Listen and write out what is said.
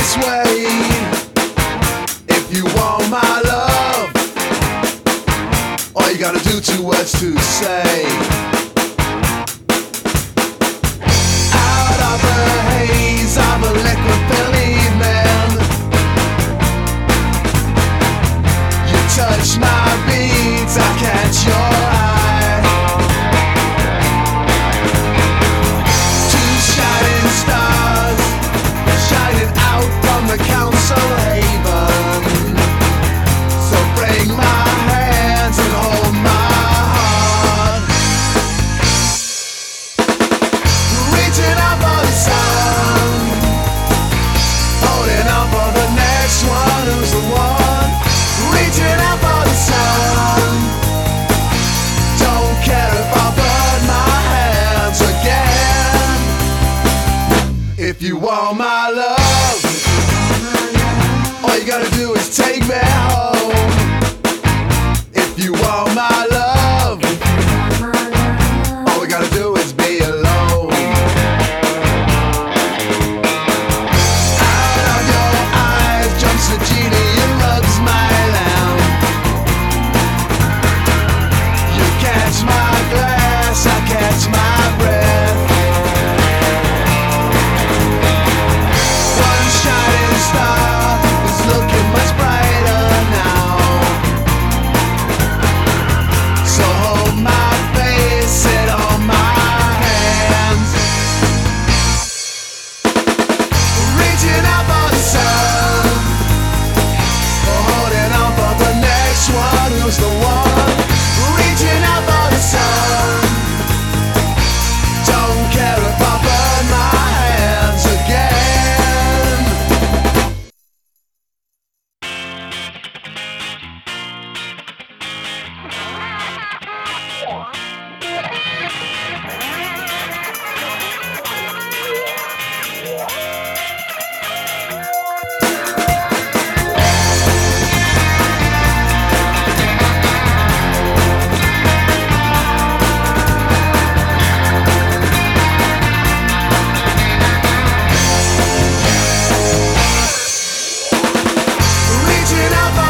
this way. If you want my love, all you gotta do 2 words to say. Out of the haze of a liquid evening, you touch my beats, I catch your eye. 2 shining stars shining out from the council haven. So bring my hands and hold my heart. Reaching out for the sun, holding on for the next one. Who's the one? Reaching out for the sun. Don't care if I burn my hands again. If you want my love, all you gotta do is take me home. If you want my love, all we gotta do is be alone. Out of your eyes jumps a genie and rubs my lamp. You catch my glass, I catch my breath. One shining star is looking much brighter now. So hold my face, sit on my hands. Reaching out for the sun, holding on for the next one. Who's the one? Reaching out for the sun. Don't care if I burn my hands again. Reaching out for